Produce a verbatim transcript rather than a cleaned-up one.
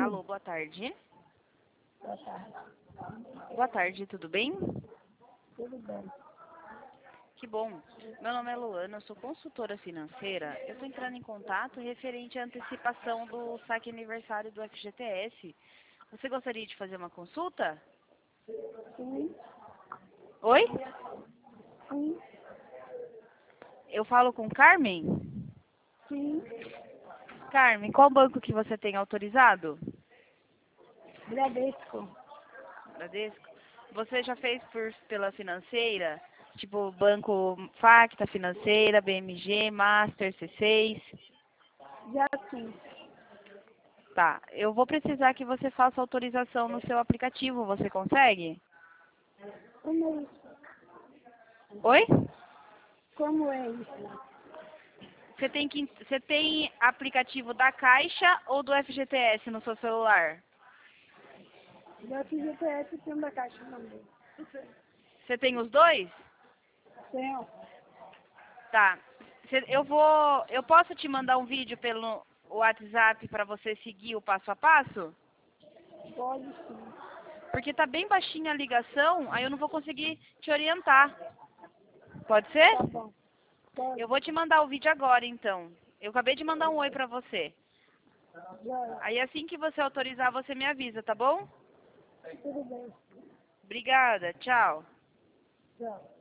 Alô, boa tarde. Boa tarde. Boa tarde, tudo bem? Tudo bem. Que bom. Meu nome é Luana, eu sou consultora financeira. Eu estou entrando em contato referente à antecipação do saque aniversário do F G T S. Você gostaria de fazer uma consulta? Sim, Oi? sim, Eu falo com Carmen? sim. Carmen, qual banco que você tem autorizado? Bradesco. Bradesco? Você já fez por, pela financeira? Tipo, banco Facta Financeira, B M G, Master, C seis? Já sim. Tá, eu vou precisar que você faça autorização no seu aplicativo, você consegue? Como é isso? Oi? Como é isso? Você tem, que, você tem aplicativo da Caixa ou do F G T S no seu celular? Já fiz G P S tem da caixa também. Você tem os dois? Tenho. Tá. Cê- Eu vou, eu posso te mandar um vídeo pelo WhatsApp para você seguir o passo a passo? Pode sim. Porque tá bem baixinha a ligação, aí eu não vou conseguir te orientar. Pode ser? Tá bom. Pode. Eu vou te mandar o vídeo agora, então. Eu acabei de mandar um oi pra você. Já. Aí assim que você autorizar, você me avisa, tá bom? Tudo bem. Obrigada, tchau. Tchau.